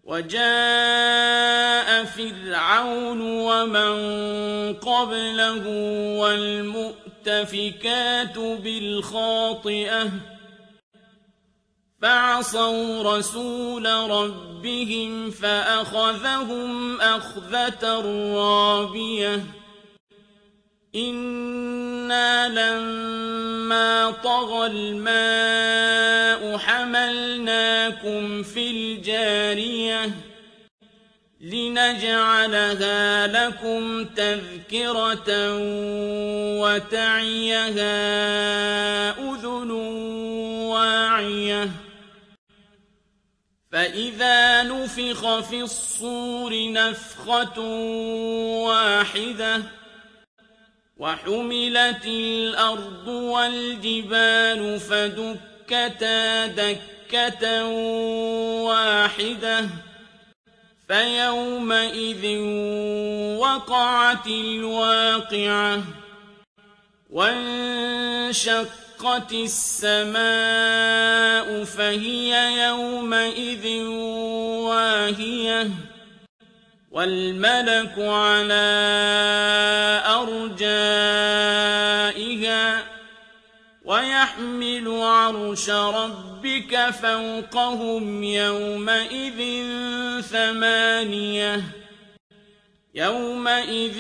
وجاء فرعون ومن قبله والمؤتفكات بالخاطئة فعصوا رسول ربهم فأخذهم أخذة رابية إنا لما طغى الماء حملناكم في الجارية لنجعلها لكم تذكرة وتعيها أذن واعية فإذا نفخ في الصور نفخة واحدة وحملت الأرض والجبال فدكتا دكة واحدة فيومئذ وقعت الواقعة وانشقت السماء فهي يومئذ واهية والملك على أرجائها ويحمل عرش ربك فوقهم يومئذ ثمانية يومئذ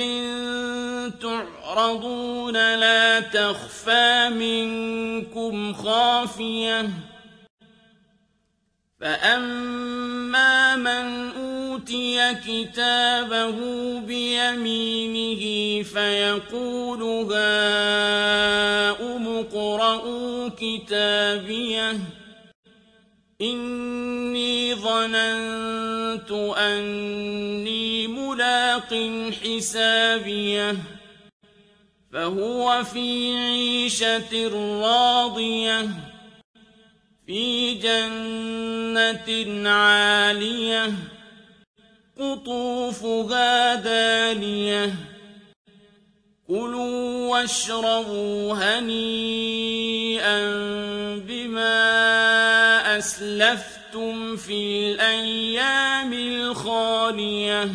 تعرضون لا تخفى منكم خافية فأما من أوتي كتابه بيمينه فيقول هاؤم اقرءوا كتابيه إني ظننت أني ملاق حسابيه فهو في عيشة راضية في جنة عالية قطوفها دانية كلوا واشربوا هنيئا بما أسلفتم في الأيام الخالية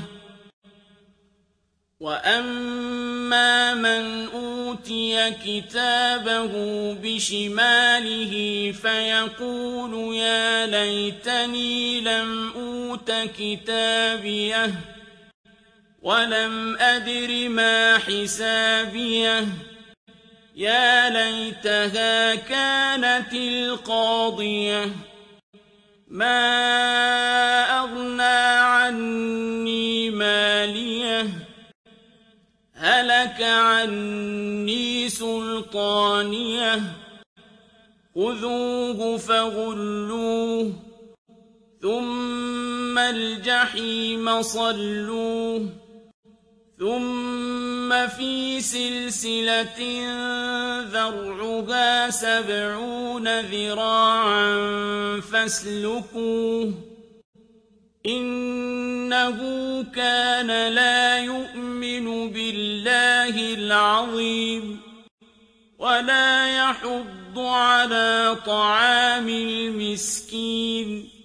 وأما من أوتي كتابه بشماله فيقول يا ليتني لم أوت كتابيه ولم أدر ما حسابيه يا ليتها كانت القاضية ما أغنى عني ماليه هلك عني سلطانيه خذوه فغلوه ثم الجحيم صلوه ثم في سلسلة ذرعها 70 ذراعا فاسلكوه إنه كان لا يؤمن بالله العظيم ولا يحض على طعام المسكين